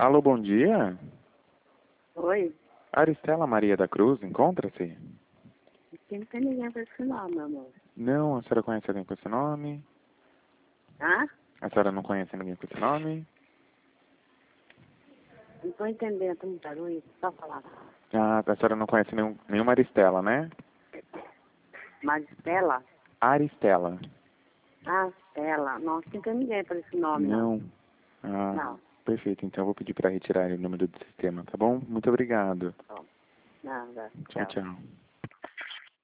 Alô, bom dia. Oi? Aristela Maria da Cruz, encontra-se? Aqui não tem ninguém pra esse nome, meu amor. Não, a senhora conhece alguém com esse nome? Hã? A senhora não conhece ninguém com esse nome? Não tô entendendo, tá muito barulho. Só falar. Ah, a senhora não conhece nenhuma Aristela, né? Maristela? Aristela. Ah, Stella. Nossa, não tem ninguém pra esse nome, não. Não. Ah, Não. perfeito. Então eu vou pedir para retirar o número do sistema, tá bom? Muito obrigado. Nada. Tchau, Tchau. tchau.